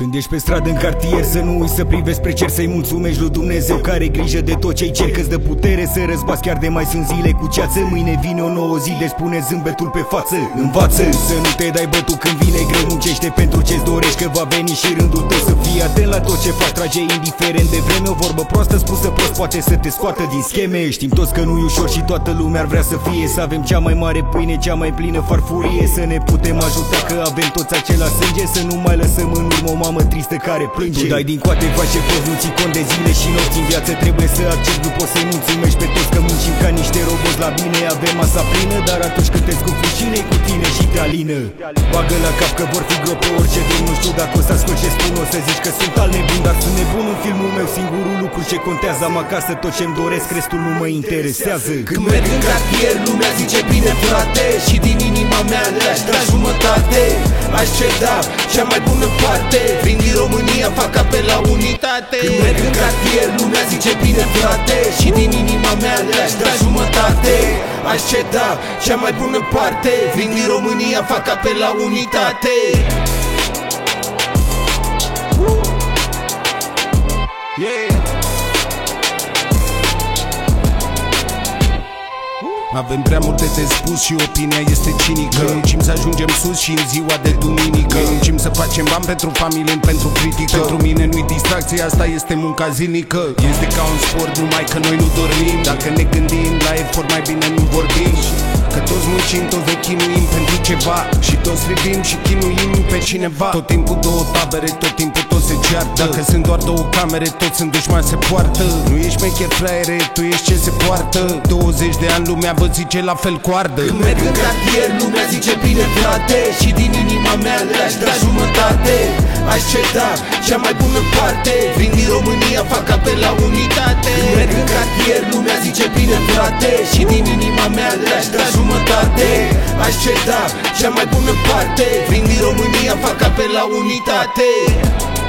Când ești pe stradă în cartier, să nu uiți să privești spre cer, să-i mulțumești lui Dumnezeu care grijă de tot ce-i cer, că-ți dă putere să răzbați chiar de mai sunt zile cu ceață. Mâine vine o nouă zi, deci pune zâmbetul pe față. Învață să nu te dai bătut când vine greu, muncește pentru ce-ți dorești, că va veni și rândul tău. Să fii atent la tot ce faci, trage indiferent de vreme. O vorbă proastă spusă prost poate să te scoată din scheme. Știm toți că nu-i ușor și toată lumea ar vrea să fie, să avem cea mai mare pâine, cea mai plină farfurie, să ne putem ajuta că avem toți același sânge, să nu mai lăsăm în urmă o mamă tristă care plânge. Tu dai din coate, faci ce poți, nu ții cont de zile și nopți în viață, trebuie să accepti, nu poți să-i mulțumești pe toți că muncim ca niște roboți la bine. Avem masa plină, dar atunci când te scupi cine cu tine și te alină. Bagă la cap că vor fi gropi pe orice drum, nu știu dacă o să ascult ce spun, o să zici că sunt al nebun, dar sunt nebun în filmul meu, singurul lucru ce contează am acasă, tot ce-mi doresc, restul nu mă interesează. Când merg în cartier, lumea zice bine frate, și din inima mea le-aș da jumătate. Aș ceda cea mai bună parte, vin din România, fac apel la unitate. Când merg în cartier, lumea zice bine frate, și din inima mea le-aș da jumătate. Aș ceda cea mai bună parte, vin din România, fac apel la unitate. Yeah. Avem prea multe de spus și opinia este cinică. Noi muncim să ajungem sus și în ziua de duminică. Noi muncim să facem bani pentru familie, pentru critică. Pentru mine nu-i distracție, asta este munca zilnică. Este ca un sport, numai că noi nu dormim. Dacă ne gândim la efort, mai bine nu vorbim. Că toți muncim, toți ne chinuim pentru ceva, și toți privim și chinuim pe cineva. Tot timpul două tabere, tot timpul toți se ceartă. Dacă sunt doar două camere, toți sunt dușmani, se poartă. Nu ești mecher fraiere, tu ești ce se poartă. 20 de ani lumea vă zice la fel coardă. Când merg în cartier, lumea zice bine frate, și din inima mea le-aș da jumătate. Aș ceda cea mai bună parte, vin din România, fac apel la unitate. Când merg în cartier, lumea zice bine frate, și din inima mea le-aș da jumătate. Aș ceda cea mai bună parte, vin din România, fac apel la unitate.